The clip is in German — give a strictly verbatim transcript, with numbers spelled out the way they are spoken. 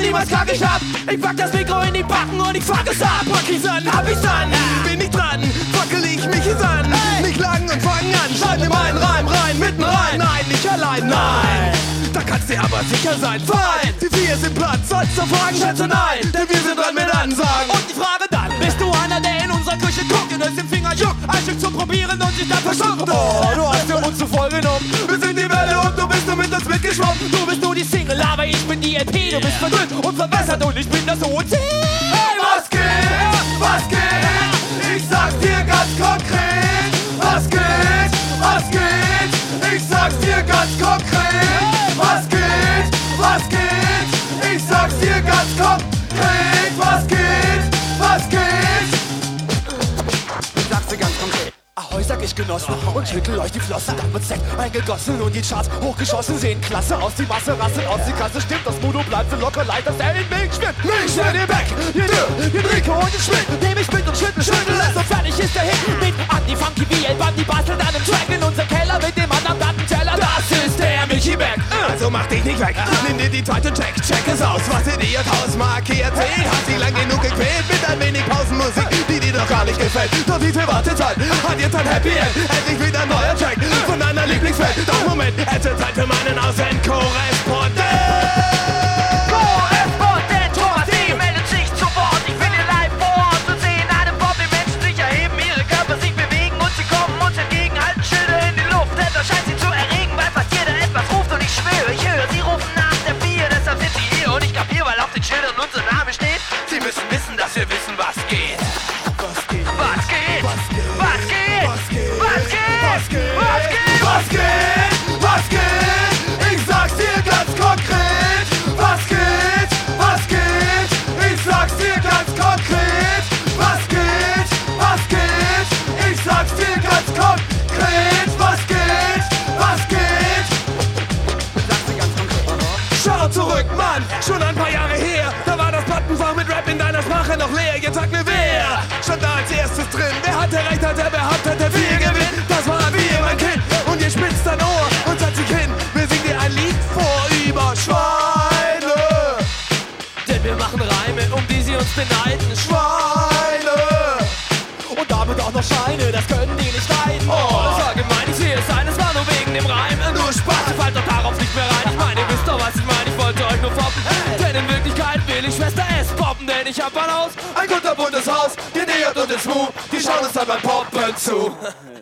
niemals kack ich ab. Ich pack das Mikro in die Backen und ich fuck es ab. Pack ich's an, hab ich's an, bin ich dran, wackel ich mich es an. Hey. Nicht lang und fang an, schreib mir meinen Reim rein, mitten rein. Nein, nicht allein, nein. Da kannst dir aber sicher sein, fein. Die vier sind platt, sollst du fragen, schätze nein. Denn wir sind dran mit Ansagen. Und die Frage dann, bist du einer, der in unserer Küche guckt und es im Finger juckt, ein Stück zu probieren und sich dann verschluckt? Oh, du hast dir uns zu voll genommen. Wir sind die Welle und du bist nur mit uns mitgeschwommen. Du bist nur die Single, aber ich bin die L P. Du bist verdünnt und verbessert und ich bin das O C. Hey, was geht? Was geht? Ich sag's dir ganz konkret. Was geht? Was geht? Ich sag's dir ganz konkret. Was geht? Was geht? Ich sag's dir ganz konkret. Was geht? Was geht? Ich sag's dir ganz konkret. Ahoi, sag ich Genossen und schüttel euch die Flossen. Dann wird Sekt eingegossen und die Charts hochgeschossen. Sehen klasse aus, die Masse rasselt aus, die Kasse stimmt. Das Mudo bleibt so locker leicht, dass er in Milch schwimmt. Milch in den Back, ihr Dö, ihr Rico und ihr Schmidt. Nehm ich mit und schüttel, schüttel es und fertig ist der Hit. Mit Andy Funky wie El Bandi bastelt an einem Track in unser Keller mit dem anderen Dattenteller. Das ist der Milchi Back. Also mach dich nicht weg, nimm dir die Zeit und check, check es aus. Was in ihr Hausmarke erzählt, hat sie lang genug gequält mit ein wenig Pausenmusik, die dir doch gar nicht gefällt. Doch wie viel Wartezeit hat jetzt ein Happy End? Endlich wieder ein neuer Track von deiner Lieblingsband. Doch Moment, es wird Zeit für meinen Außenkorrespondent. Korrespondent Thomas D. meldet sich zu Wort. Ich bin hier live vor Ort zu sehen alle Bob, die Menschen sich erheben, ihre Körper sich bewegen und sie kommen uns entgegen, halten Schilder in die Luft. Etwas scheint sie zu erregen, weil fast jeder etwas ruft und ich schwöre, ich höre, sie rufen nach der Bier, deshalb sind sie hier und ich kapier, weil auf den Schildern unser Name steht. Sie müssen wissen, dass wir wissen, was geht. Was geht? Was geht? Was geht? Was geht? Was geht? Was geht? Was geht? Was geht? Was geht? Was geht? Ich sag's dir ganz konkret. Was geht? Was geht? Ich sag's dir ganz konkret. Was geht? Was geht? Ich sag's dir ganz konkret. Was geht? Was geht? Sag's dir ganz konkret. Schau zurück, Mann, schon ein paar Jahre her. Da war das Plattenfach mit Rap in deiner Sprache noch leer. Jetzt sag mir, wer stand da als erstes drin? Wer hatte recht, hat er behauptet, der viel gewinnt? Das war wir, mein Kind, und ihr spitzt dein Ohr und setzt sich hin. Wir singen dir ein Lied vor über Schweine. Denn wir machen Reime, um die sie uns beneiden. Schweine. Und damit auch noch Scheine, das können die nicht leiden. Oh, das war gemein, ich sehe es ein, es war nur wegen dem Reim. Nur Spaß, ihr fallt doch darauf nicht mehr rein. Ich meine, ihr wisst doch, was ich meine, ich wollte euch nur foppen. Hey. Denn in Wirklichkeit will ich Schwester S poppen, denn ich hab ein Haus, ein kunterbuntes Haus, genähert und in Smooth, die schauen uns dann beim Poppen zu.